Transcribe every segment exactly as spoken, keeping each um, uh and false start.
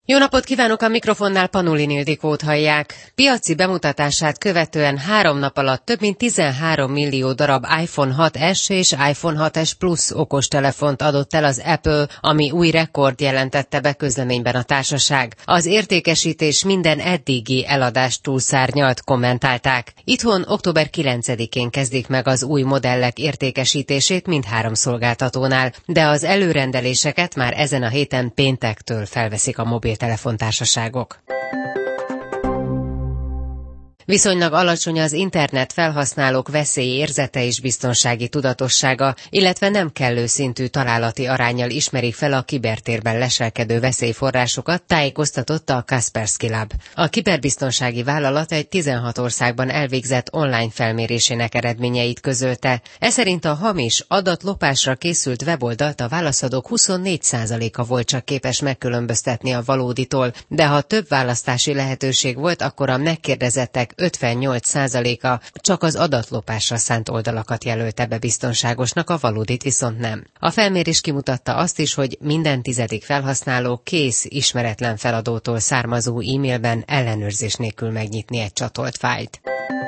Jó napot kívánok, a mikrofonnál Panulin Ildikót hallják. Piaci bemutatását követően három nap alatt több mint tizenhárom millió darab iPhone hat es és iPhone hat es Plus okostelefont adott el az Apple, ami új rekord, jelentette be közleményben a társaság. Az értékesítés minden eddigi eladást túlszárnyalt, kommentálták. Itthon október kilencedikén kezdik meg az új modellek értékesítését mindhárom szolgáltatónál, de az előrendeléseket már ezen a héten péntektől felveszik a mobil telefontársaságok. Viszonylag alacsony az internet felhasználók veszélyérzete és biztonsági tudatossága, illetve nem kellő szintű találati aránnyal ismerik fel a kibertérben leselkedő veszélyforrásokat, tájékoztatott a Kaspersky Lab. A kiberbiztonsági vállalat egy tizenhat országban elvégzett online felmérésének eredményeit közölte. Ez szerint a hamis, adatlopásra készült weboldalt a válaszadók huszonnégy százaléka volt csak képes megkülönböztetni a valóditól, de ha több választási lehetőség volt, akkor a megkérdezettek ötvennyolc százaléka csak az adatlopásra szánt oldalakat jelölte be biztonságosnak, a valódit viszont nem. A felmérés kimutatta azt is, hogy minden tizedik felhasználó kész ismeretlen feladótól származó e-mailben ellenőrzés nélkül megnyitni egy csatolt fájlt.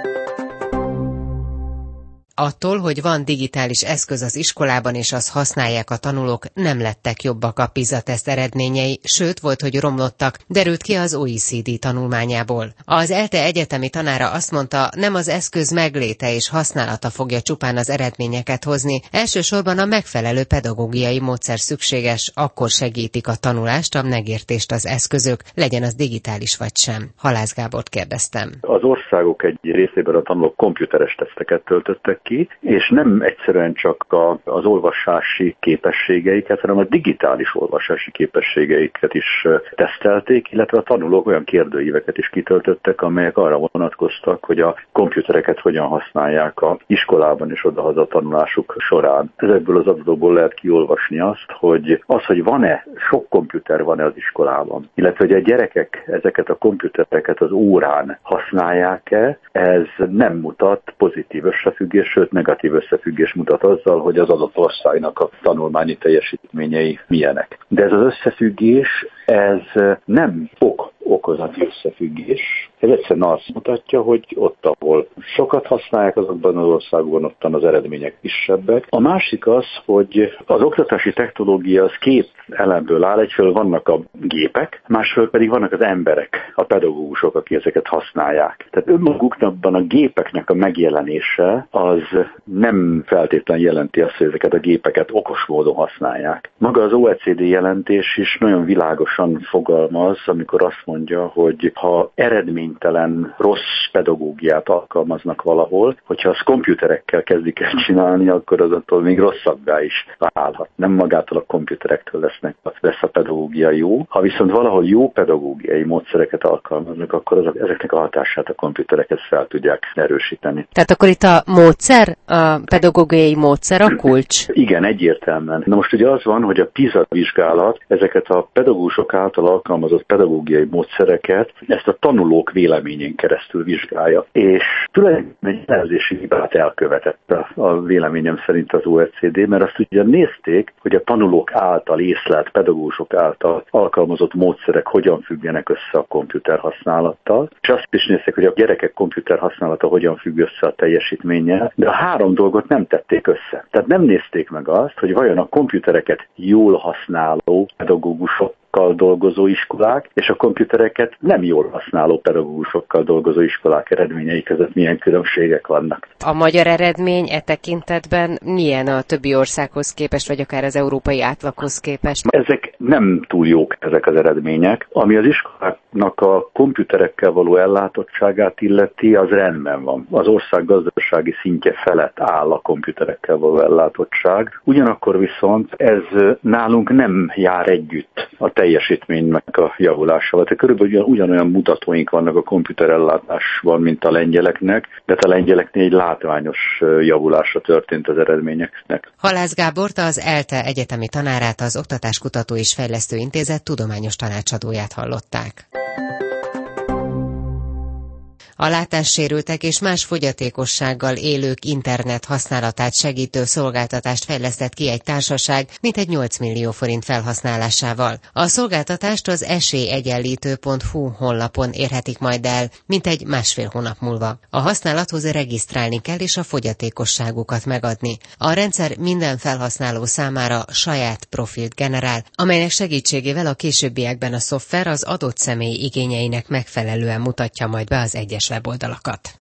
Attól, hogy van digitális eszköz az iskolában és azt használják a tanulók, nem lettek jobbak a PISA-teszt eredményei, sőt volt, hogy romlottak, derült ki az o e cé dé tanulmányából. Az ELTE egyetemi tanára azt mondta, nem az eszköz megléte és használata fogja csupán az eredményeket hozni, elsősorban a megfelelő pedagógiai módszer szükséges, akkor segítik a tanulást, a megértést az eszközök, legyen az digitális vagy sem. Halász Gábort kérdeztem. Az országok egy részében a tanulók komputeres teszteket töltöttek ki, és nem egyszerűen csak a, az olvasási képességeiket, hanem a digitális olvasási képességeiket is tesztelték, illetve a tanulók olyan kérdőíveket is kitöltöttek, amelyek arra vonatkoztak, hogy a komputereket hogyan használják a iskolában és odahaza tanulásuk során. Ezekből az adatokból lehet kiolvasni azt, hogy az, hogy van-e, sok komputer van-e az iskolában, illetve hogy a gyerekek ezeket a komputereket az órán használják-e, ez nem mutat pozitív összefüggés, sőt negatív összefüggés mutat azzal, hogy az adott országnak a tanulmányi teljesítményei milyenek. De ez az összefüggés, ez nem ok okozati összefüggés. Ez egyszerűen azt mutatja, hogy ott, ahol sokat használják, azokban az országban ottan az eredmények kisebbek. A másik az, hogy az oktatási technológia az két elemből áll. Egyfelől vannak a gépek, másfelől pedig vannak az emberek, a pedagógusok, akik ezeket használják. Tehát önmagukban a gépeknek a megjelenése az nem feltétlenül jelenti azt, hogy ezeket a gépeket okos módon használják. Maga az o e cé dé jelentés is nagyon világosan fogalmaz, amikor azt mondja, hogy ha eredménytelen, rossz pedagógiát alkalmaznak valahol, hogyha az komputerekkel kezdik el csinálni, akkor az attól még rosszabbá is válhat. Nem magától a komputerektől lesznek, lesz a pedagógia jó. Ha viszont valahol jó pedagógiai módszereket alkalmaznak, akkor az, ezeknek a hatását a komputerek ezt fel tudják erősíteni. Tehát akkor itt a módszer, a pedagógiai módszer a kulcs? Igen, egyértelműen. Na most ugye az van, hogy a PISA vizsgálat ezeket a pedagógusok által alkalmazott pedagógiai módszereket ezt a tanulók véleményén keresztül vizsgálja. És tulajdonképpen egy elemzési hibát elkövetett a véleményem szerint az o e cé dé, mert azt ugye nézték, hogy a tanulók által észlelt, pedagógusok által alkalmazott módszerek hogyan függenek össze a komputer használattal, és azt is nézték, hogy a gyerekek komputer használata hogyan függ össze a teljesítménnyel, de a három dolgot nem tették össze. Tehát nem nézték meg azt, hogy vajon a komputereket jól használó pedagógusok dolgozó iskolák, és a komputereket nem jól használó pedagógusokkal dolgozó iskolák eredményei között milyen különbségek vannak. A magyar eredmény e tekintetben milyen a többi országhoz képest, vagy akár az európai átlaghoz képest? Ezek nem túl jók, ezek az eredmények. Ami az iskoláknak a komputerekkel való ellátottságát illeti, az rendben van. Az ország gazdasági szintje felett áll a komputerekkel való ellátottság. Ugyanakkor viszont ez nálunk nem jár együtt a teljesítménynek a javulásával. Tehát körülbelül ugyanolyan mutatóink vannak a komputerellátásban, mint a lengyeleknek, de a lengyeleknél egy látványos javulásra történt az eredményeknek. Halász Gábort, az ELTE egyetemi tanárát, az Oktatáskutató és Fejlesztő Intézet tudományos tanácsadóját hallották. A látássérültek és más fogyatékossággal élők internet használatát segítő szolgáltatást fejlesztett ki egy társaság mintegy nyolc millió forint felhasználásával. A szolgáltatást az esélyegyenlítő pont hu honlapon érhetik majd el, mintegy másfél hónap múlva. A használathoz regisztrálni kell és a fogyatékosságukat megadni. A rendszer minden felhasználó számára saját profilt generál, amelynek segítségével a későbbiekben a szoftver az adott személy igényeinek megfelelően mutatja majd be az egyes weboldalakat.